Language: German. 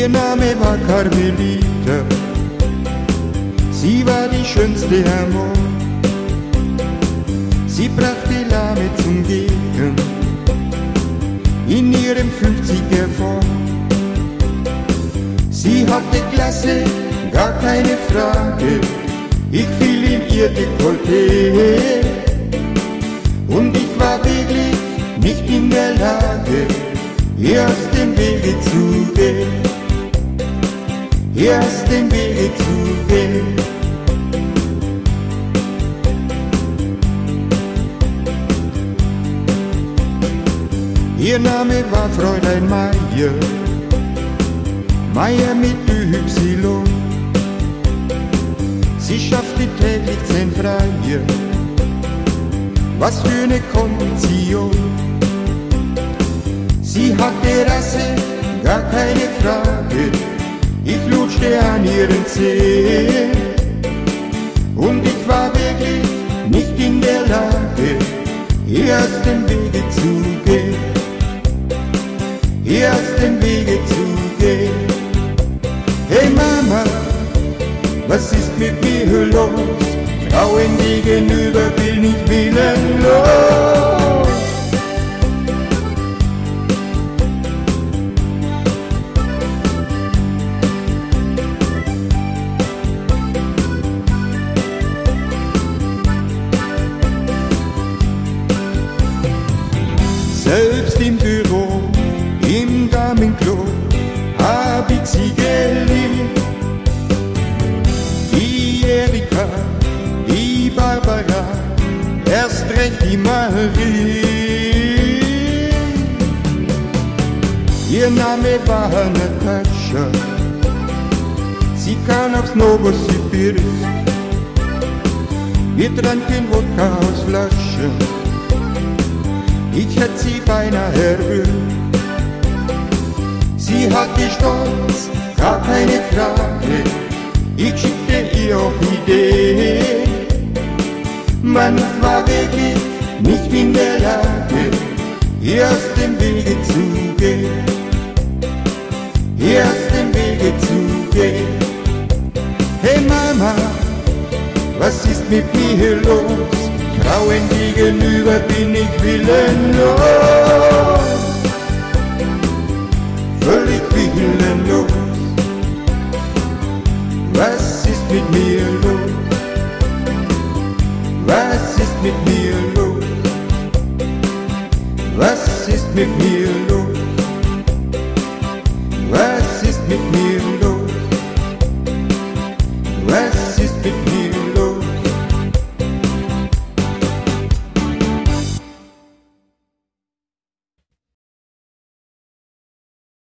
Ihr Name war Carmelita, sie war die schönste am Ort. Sie brachte Lahme zum Gehen in ihrem 50er fort. Sie hatte Klasse, gar keine Frage, ich fiel in ihr Dekolleté. Und ich war wirklich nicht in der Lage, ihr aus dem Wege zu gehen, ihr aus dem Wege zu gehen. Ihr Name war Fräulein Meier, Meier mit Y. Sie schaffte täglich 10 Freie, was für eine Kondition. Sie hatte Rasse, gar keine Frage, ich lutschte an ihren Zehen. Und ich war wirklich nicht in der Lage, ihr aus dem Wege zu gehen, ihr aus dem Wege zu gehen. Hey Mama, was ist mit mir los? Frauen gegenüber bin ich willenlos. Selbst im Büro, im Damenklo, hab ich sie geliebt. Die Erika, die Barbara, erst recht die Marie. Ihr Name war Natascha, sie kam aus Novosibirsk. Wir tranken Wodka aus Flaschen, ich hätt sie beinahe erwürgt. Sie hatte Stolz, gar keine Frage, ich schickte ihr auch Ideen. Man war wirklich nicht in der Lage, ihr aus dem Wege zu gehen, ihr aus dem Wege zu gehen. Hey Mama, was ist mit mir los? Frauen gegenüber bin ich willenlos, völlig willenlos. Was ist mit mir los? Was ist mit mir los? Was ist mit mir los? Was ist mit mir los?